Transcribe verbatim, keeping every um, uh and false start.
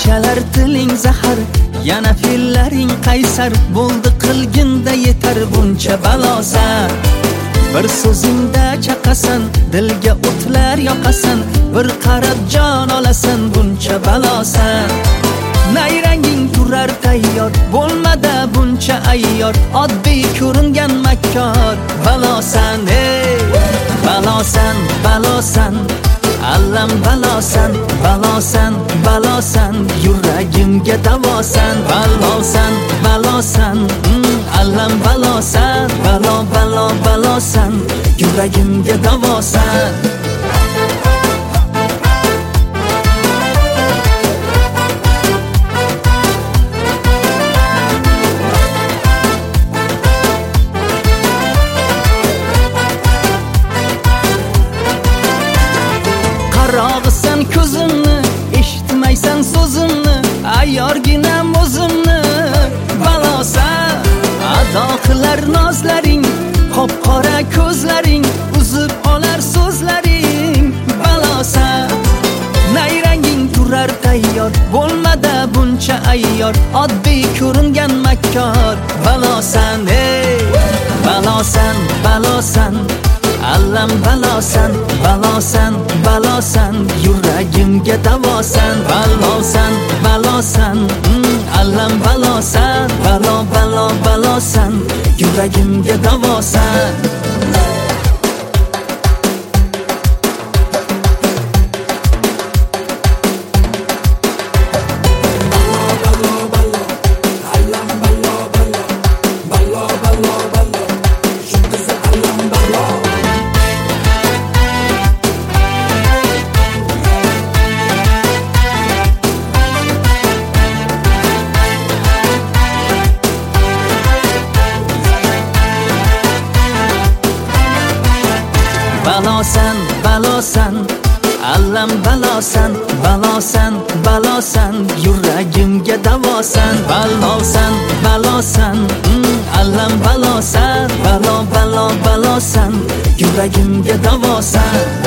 Shunchalar tiling zahar, yana fe'llaring qaysar, bo'ldi qilginda yetar buncha balosan. Bir so'zingda chaqasan, dilga o'tlar yoqasan, bir qarab jon olasan buncha balosan. Nayranging turar tayyor, bo'lmada buncha ayyor, oddiy ko'ringan makkor balosan. Ey balosan, balosan, allam balosan, balosan, balosan, yuragimga davosan. Balosan, balosan, mm, allam balosan, balo balo balosan, yuragimga davosan. Qarog'isan ko'zimni, eshitmaysan so'zimni, ayyorginam o'zimni balosan. Ado qilar nozlaring, qop-qora ko'zlaring, uzib olar so'zlaring balosan. Nayranging turar tayyor, bo'lmada buncha ayyor, oddiy ko'ringan makkor balosan. Ey balosan, balosan, allam balosan, balosan, balosan, yuragimga davosan. Balosan, balosan, mm, allam balosan, balo balo balosan, yuragimga davosan. Balosan, balosan, allam balosan, balosan, balosan, yuragimga davosan. Balosan, balosan, mm, allam balosan, balo balo balosan, yuragimga davosan.